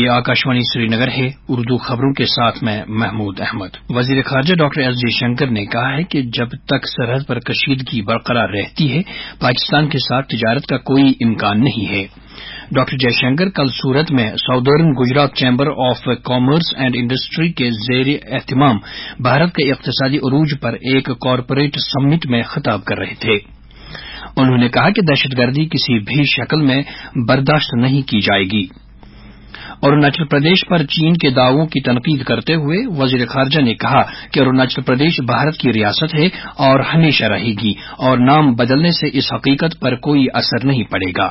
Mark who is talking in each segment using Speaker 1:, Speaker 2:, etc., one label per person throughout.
Speaker 1: یہ آکاشوانی سری نگر ہے۔ اردو خبروں کے ساتھ میں محمود احمد۔ وزیر خارجہ ڈاکٹر ایس جے شنکر نے کہا ہے کہ جب تک سرحد پر کشیدگی برقرار رہتی ہے پاکستان کے ساتھ تجارت کا کوئی امکان نہیں ہے۔ ڈاکٹر جے شنکر کل سورت میں southern Gujarat chamber of commerce and industry کے زیر اہتمام بھارت کے اقتصادی عروج پر ایک کارپوریٹ سمٹ میں خطاب کر رہے تھے۔ انہوں نے کہا کہ دہشت گردی کسی بھی شکل میں برداشت نہیں کی جائے گی۔ اروناچل پردیش پر چین کے دعووں کی تنقید کرتے ہوئے وزیر خارجہ نے کہا کہ اروناچل پردیش بھارت کی ریاست ہے اور ہمیشہ رہے گی اور نام بدلنے سے اس حقیقت پر کوئی اثر نہیں پڑے گا۔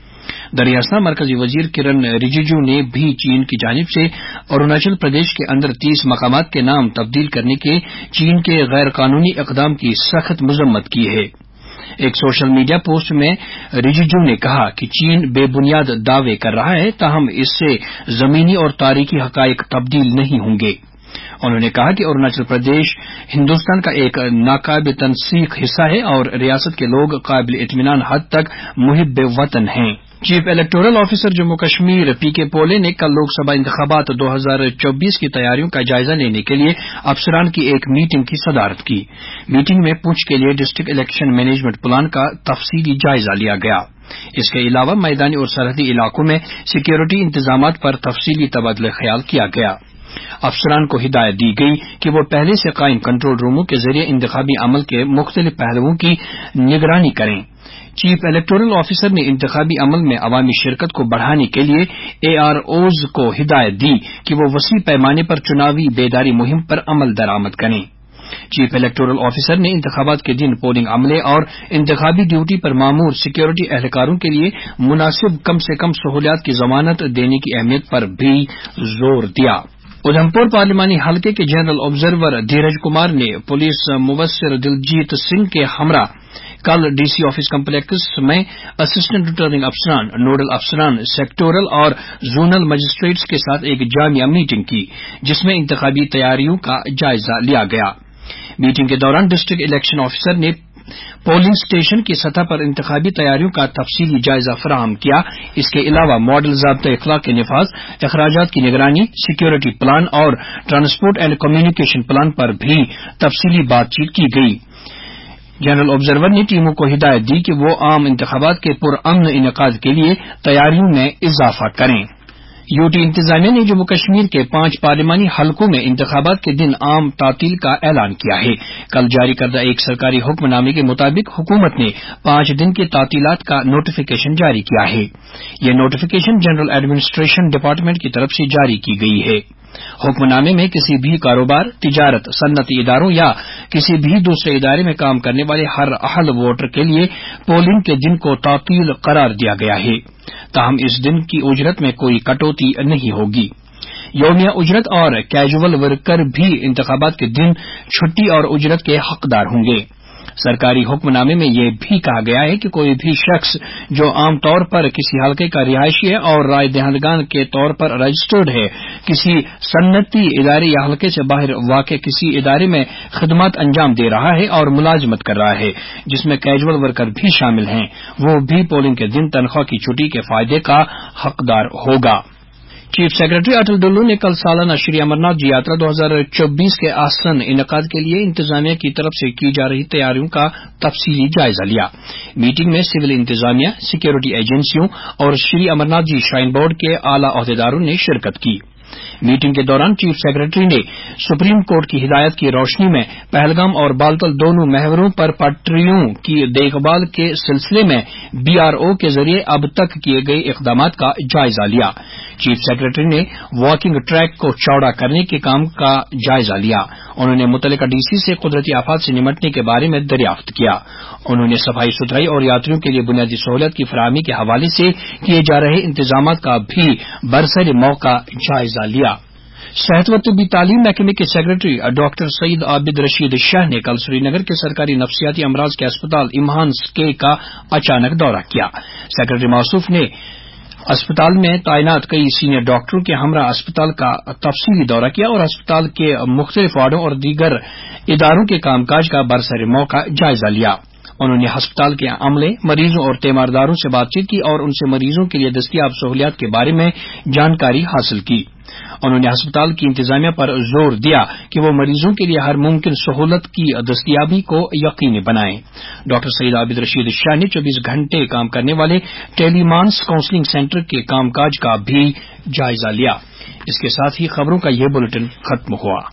Speaker 1: دریاسا مرکزی وزیر کرن رجیجو نے بھی چین کی جانب سے اروناچل پردیش کے اندر 30 مقامات کے نام تبدیل کرنے کے چین کے غیر قانونی اقدام کی سخت مذمت کی ہے۔ ایک سوشل میڈیا پوسٹ میں رجیجو نے کہا کہ چین بے بنیاد دعوے کر رہا ہے تاہم اس سے زمینی اور تاریخی حقائق تبدیل نہیں ہوں گے۔ انہوں نے کہا کہ اروناچل پردیش ہندوستان کا ایک ناقابل تنسیق حصہ ہے اور ریاست کے لوگ قابل اطمینان حد تک محب وطن ہیں۔ Chief electoral officer Jammu Kashmir P K Pole نے کل لوک سبھا انتخابات 2024 کی تیاریوں کا جائزہ لینے کے لیے افسران کی ایک میٹنگ کی صدارت کی۔ میٹنگ میں پونچھ کے لیے ڈسٹرکٹ الیکشن مینجمنٹ پلان کا تفصیلی جائزہ لیا گیا۔ اس کے علاوہ میدانی اور سرحدی علاقوں میں سیکیورٹی انتظامات پر تفصیلی تبادلہ خیال کیا گیا۔ افسران کو ہدایت دی گئی کہ وہ پہلے سے قائم کنٹرول روموں کے ذریعے انتخابی عمل کے مختلف پہلوؤں کی نگرانی کریں۔ چیف الیکٹورل آفیسر نے انتخابی عمل میں عوامی شرکت کو بڑھانے کے لیے AROز کو ہدایت دی کہ وہ وسیع پیمانے پر چناوی بیداری مہم پر عمل درآمد کریں۔ چیف الیکٹورل آفیسر نے انتخابات کے دن پولنگ عملے اور انتخابی ڈیوٹی پر مامور سیکیورٹی اہلکاروں کے لیے مناسب کم سے کم سہولیات کی ضمانت دینے کی اہمیت پر بھی زور دیا۔ ادھمپور پارلیمانی حلقے کے جنرل آبزرور دھیرج کمار نے پولیس مبصر دلجیت سنگھ کے ہمراہ کل ڈی سی آفس کمپلیکس میں اسسٹنٹ ریٹرننگ افسران، نوڈل افسران، سیکٹورل اور زونل مجسٹریٹس کے ساتھ ایک جامع میٹنگ کی جس میں انتخابی تیاریوں کا جائزہ لیا گیا۔ میٹنگ کے دوران ڈسٹرکٹ الیکشن آفیسر نے پولنگ اسٹیشن کی سطح پر انتخابی تیاریوں کا تفصیلی جائزہ فراہم کیا۔ اس کے علاوہ ماڈل ضابطہ اخلاق کے نفاذ، اخراجات کی نگرانی، سیکیورٹی پلان اور ٹرانسپورٹ اینڈ کمیونیکیشن پلان پر بھی تفصیلی بات چیت کی گئی۔ جنرل آبزرور نے ٹیموں کو ہدایت دی کہ وہ عام انتخابات کے پرامن انعقاد کے لیے تیاریوں میں اضافہ کریں۔ UT انتظامیہ نے جموں کشمیر کے 5 پارلیمانی حلقوں میں انتخابات کے دن عام تعطیل کا اعلان کیا ہے۔ کل جاری کردہ ایک سرکاری حکم نامے کے مطابق حکومت نے 5 دن کے تعطیلات کا نوٹیفیکیشن جاری کیا ہے۔ یہ نوٹیفیکیشن جنرل ایڈمنسٹریشن ڈپارٹمنٹ کی طرف سے جاری کی گئی ہے۔ حکم نامے میں کسی بھی کاروبار، تجارت، صنعتی اداروں یا کسی بھی دوسرے ادارے میں کام کرنے والے ہر اہل ووٹر کے لیے پولنگ کے دن کو تعطیل قرار دیا گیا ہے، تاہم اس دن کی اجرت میں کوئی کٹوتی نہیں ہوگی۔ یومیہ اجرت اور کیجول ورکر بھی انتخابات کے دن چھٹی اور اجرت کے حقدار ہوں گے۔ سرکاری حکم نامے میں یہ بھی کہا گیا ہے کہ کوئی بھی شخص جو عام طور پر کسی حلقے کا رہائشی ہے اور رائے دہندگان کے طور پر رجسٹرڈ ہے، کسی صنعتی ادارے یا حلقے سے باہر واقع کسی ادارے میں خدمات انجام دے رہا ہے اور ملازمت کر رہا ہے جس میں کیجول ورکر بھی شامل ہیں، وہ بھی پولنگ کے دن تنخواہ کی چھٹی کے فائدے کا حقدار ہوگا۔ چیف سیکرٹری اٹل ڈلو نے کل سالانہ شری امرناتھ جی یاترا 2024 کے آسن انعقاد کے لیے انتظامیہ کی طرف سے کی جا رہی تیاریوں کا تفصیلی جائزہ لیا۔ میٹنگ میں سول انتظامیہ، سیکیورٹی ایجنسیوں اور شری امرناتھ جی شرائن بورڈ کے اعلی عہدیداروں نے شرکت کی۔ میٹنگ کے دوران چیف سیکرٹری نے سپریم کورٹ کی ہدایت کی روشنی میں پہلگام اور بالتل دونوں محوروں پر پٹریوں کی دیکھ بھال کے سلسلے میں BRO کے ذریعے اب تک کیے گئے اقدامات کا جائزہ لیا۔ چیف سیکرٹری نے واکنگ ٹریک کو چوڑا کرنے کے کام کا جائزہ لیا۔ انہوں نے متعلقہ DC سے قدرتی آفات سے نمٹنے کے بارے میں دریافت کیا۔ انہوں نے صفائی ستھرائی اور یاتریوں کے لیے بنیادی سہولت کی فراہمی کے حوالے سے کیے جا رہے انتظامات کا بھی برسر موقع جائزہ لیا۔ صحت و طبی تعلیم محکمے کے سیکرٹری ڈاکٹر سعید عابد رشید شاہ نے کل سری نگر کے سرکاری نفسیاتی امراض کے اسپتال امہانس کے کا اچانک دورہ کیا۔ سیکرٹری موصوف نے اسپتال میں تعینات کئی سینئر ڈاکٹروں کے ہمراہ اسپتال کا تفصیلی دورہ کیا اور اسپتال کے مختلف وارڈوں اور دیگر اداروں کے کام کاج کا برسر موقع جائزہ لیا۔ انہوں نے ہسپتال کے عملے، مریضوں اور تیمارداروں سے بات چیت کی اور ان سے مریضوں کے لیے دستیاب سہولیات کے بارے میں جانکاری حاصل کی۔ انہوں نے ہسپتال کی انتظامیہ پر زور دیا کہ وہ مریضوں کے لیے ہر ممکن سہولت کی دستیابی کو یقینی بنائیں۔ ڈاکٹر سعید عابد رشید شاہ نے 24 گھنٹے کام کرنے والے ٹیلی مانس کاؤنسلنگ سینٹر کے کام کاج کا بھی جائزہ لیا۔ اس کے ساتھ ہی خبروں کا یہ بلیٹن ختم ہوا۔